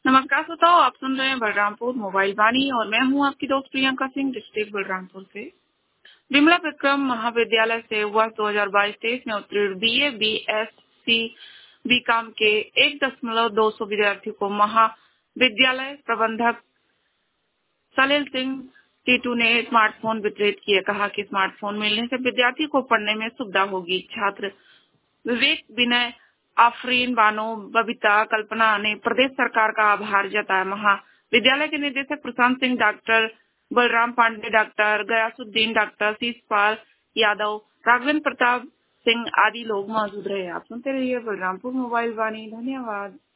नमस्कार श्रोताओ, आप सुन रहे हैं बलरामपुर मोबाइल वाणी और मैं हूं आपकी दोस्त प्रियंका सिंह, डिस्ट्रिक्ट बलरामपुर से। विमला विक्रम महाविद्यालय से वर्ष 2022-23 में उत्तीर्ण बीए, बीएससी, बीकॉम के 1.200 विद्यार्थियों को महाविद्यालय प्रबंधक सलिल सिंह टीटू ने स्मार्टफोन वितरित किए। कहा कि स्मार्टफोन मिलने से विद्यार्थी को पढ़ने में सुविधा होगी। छात्र विवेक, विनय, आफरीन, बानो, बबीता, कल्पना ने प्रदेश सरकार का आभार जताया। महाविद्यालय के निदेशक Prashant Singh, doctor Balram Pandey, doctor Gayasuddin, doctor Sheeshpal Yadav, Raghvendra Pratap Singh आदि लोग मौजूद रहे। आप सुनते रहिए बलरामपुर मोबाइल वाणी। धन्यवाद।